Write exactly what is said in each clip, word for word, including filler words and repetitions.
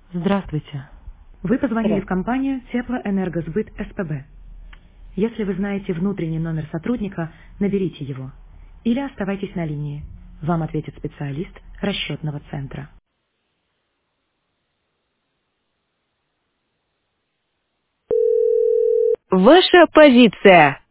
Здравствуйте. Вы позвонили в Здравствуйте. компанию Теплоэнергосбыт СПБ. Если вы знаете внутренний номер сотрудника, наберите его. Или оставайтесь на линии. Вам ответит специалист расчетного центра. Ваша позиция.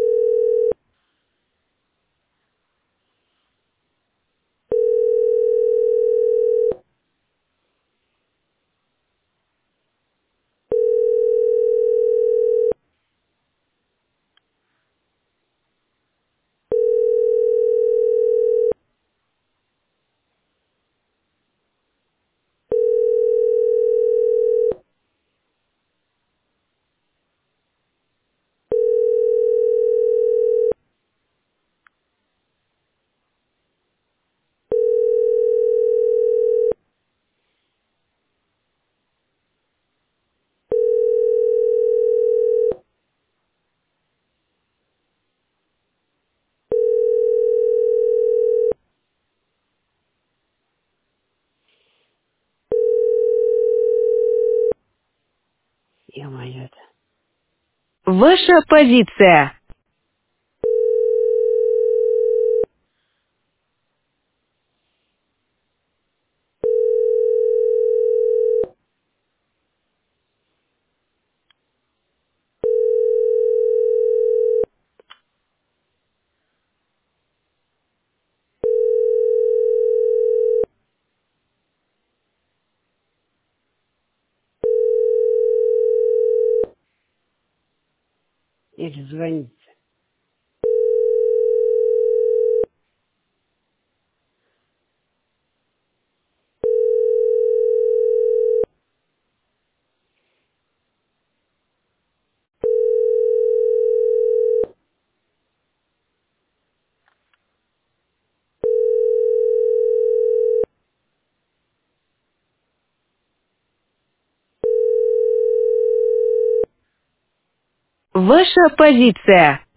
Ё-моё, это. Ваша позиция. Или звонить. Ваша позиция.